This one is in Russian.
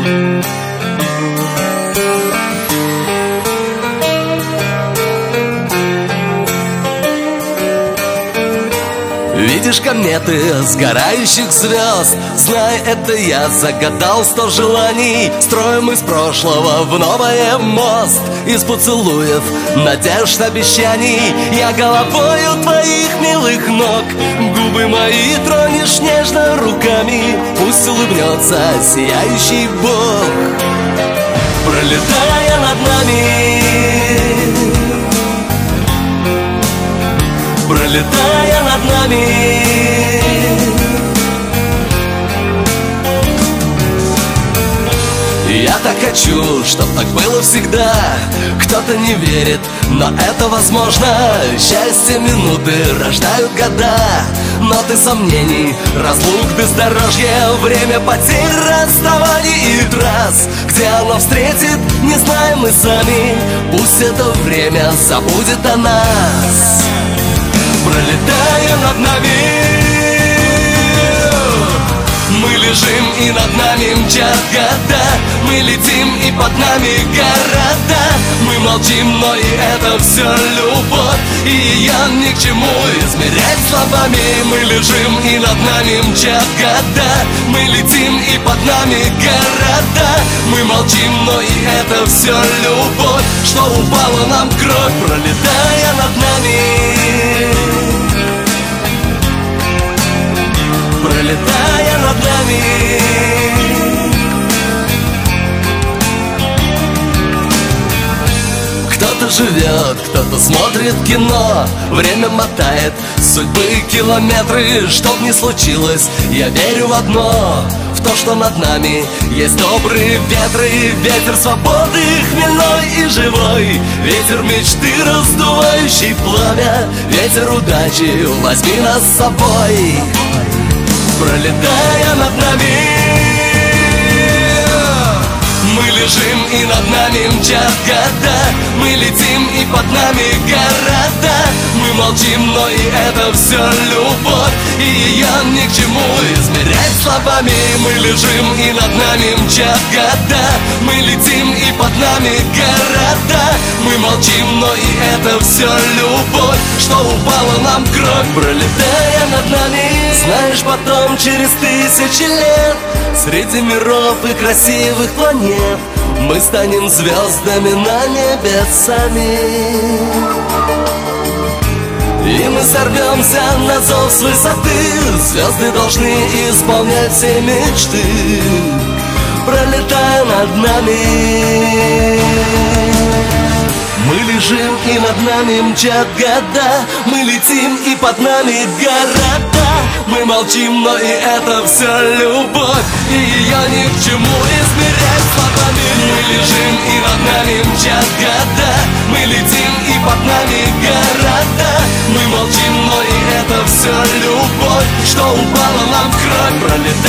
Видишь кометы сгорающих звезд? Знай, это я загадал 100 желаний. Строим из прошлого в новое мост. Из поцелуев, надежд, обещаний. Я головой у твоих милых ног. Губы мои тронешь нежно руками. Пусть улыбнется сияющий Бог, пролетая над нами, пролетая над нами. Я так хочу, чтоб так было всегда. Кто-то не верит, но это возможно. Счастье минуты рождают года. Ноты сомнений, разлук, бездорожье. Время потерь, расставаний и трасс. Где оно встретит, не знаем мы сами. Пусть это время забудет о нас, пролетая над нами. Мы лежим и над нами мчат года. Мы летим и под нами города. Мы молчим, но и это все любовь. И ее ни к чему измерять словами. Мы лежим и над нами мчат года. Мы летим и под нами города. Мы молчим, но и это все любовь. Что упала нам в кровь, пролетая над нами, пролетая над нами. Кто-то живет, кто-то смотрит кино. Время мотает судьбы километры. Чтоб ни случилось, я верю в одно, в то, что над нами есть добрые ветры. Ветер свободы хмельной и живой. Ветер мечты, раздувающий пламя. Ветер удачи, возьми нас с собой, пролетая над нами. Мы лежим и над нами мчат года. Мы летим и под нами города. Мы молчим, но и это все любовь. И ее ни к чему измерять словами. Мы лежим и над нами мчат года. Мы летим и под нами города. Мы молчим, но и это все любовь. Что упала нам в кровь, пролетая над нами. Знаешь, потом через 1000 лет среди миров и красивых планет мы станем звездами на небе сами. И мы сорвемся на зов с высоты. Звезды должны исполнять все мечты, пролетая над нами. Мы лежим и над нами мчат года. Мы летим и под нами города. Мы молчим, но и это все любовь. И ее ни к чему измерять словами. Мы лежим и над нами мчат года. Мы летим и под нами города. Мы молчим, но и это все любовь. Что упала нам в кровь, пролетая